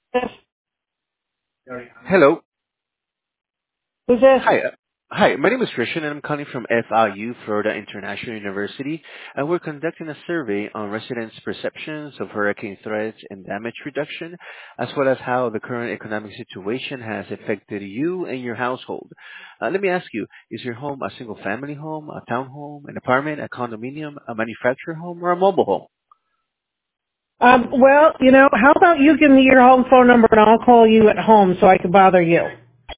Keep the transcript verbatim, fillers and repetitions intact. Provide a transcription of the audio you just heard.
Yes. Hello. Who's this? Hi. uh, Hi, my name is Christian, and I'm calling from F I U, Florida International University, and we're conducting a survey on residents' perceptions of hurricane threats and damage reduction, as well as how the current economic situation has affected you and your household. Uh, let me ask you, is your home a single-family home, a townhome, an apartment, a condominium, a manufactured home, or a mobile home? Um, well, you know, how about you give me your home phone number and I'll call you at home so I can bother you.